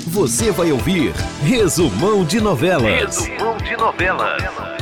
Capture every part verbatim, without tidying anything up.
Você vai ouvir Resumão de Novelas. Resumão de Novelas.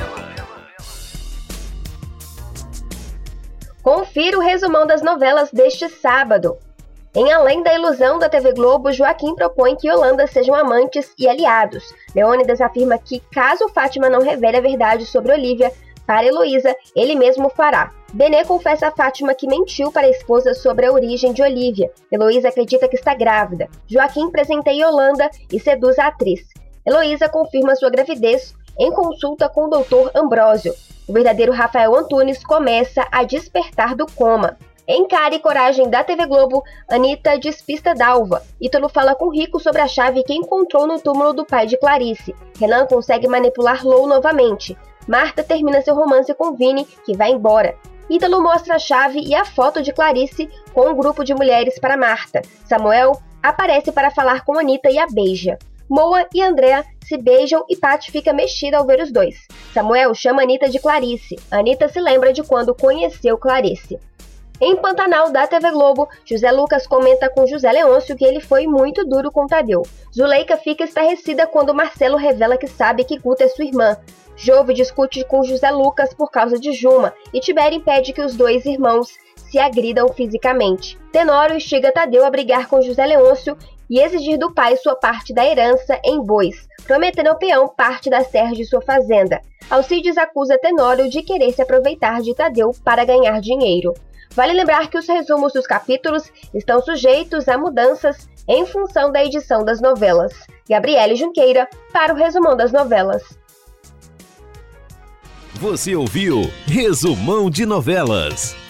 Confira o resumão das novelas deste sábado. Em Além da Ilusão da T V Globo, Joaquim propõe que Yolanda sejam amantes e aliados. Leônidas afirma que, caso Fátima não revele a verdade sobre Olívia para Heloísa, ele mesmo fará. Benê confessa a Fátima que mentiu para a esposa sobre a origem de Olívia. Heloísa acredita que está grávida. Joaquim presenteia Yolanda e seduz a atriz. Heloísa confirma sua gravidez em consulta com o doutor Ambrósio. O verdadeiro Rafael Antunes começa a despertar do coma. Em Cara e Coragem da T V Globo, Anitta despista Dalva. Ítalo fala com Rico sobre a chave que encontrou no túmulo do pai de Clarice. Renan consegue manipular Lou novamente. Marta termina seu romance com Vini, que vai embora. Ítalo mostra a chave e a foto de Clarice com um grupo de mulheres para Marta. Samuel aparece para falar com Anitta e a beija. Moa e Andréa se beijam e Paty fica mexida ao ver os dois. Samuel chama Anitta de Clarice. Anitta se lembra de quando conheceu Clarice. Em Pantanal da T V Globo, José Lucas comenta com José Leôncio que ele foi muito duro com Tadeu. Zuleika fica estarrecida quando Marcelo revela que sabe que Guta é sua irmã. Jove discute com José Lucas por causa de Juma e Tibério impede que os dois irmãos se agridam fisicamente. Tenório instiga Tadeu a brigar com José Leôncio e exigir do pai sua parte da herança em bois, prometendo ao peão parte das terras de sua fazenda. Alcides acusa Tenório de querer se aproveitar de Tadeu para ganhar dinheiro. Vale lembrar que os resumos dos capítulos estão sujeitos a mudanças em função da edição das novelas. Gabriele Junqueira para o Resumão das Novelas. Você ouviu Resumão de Novelas.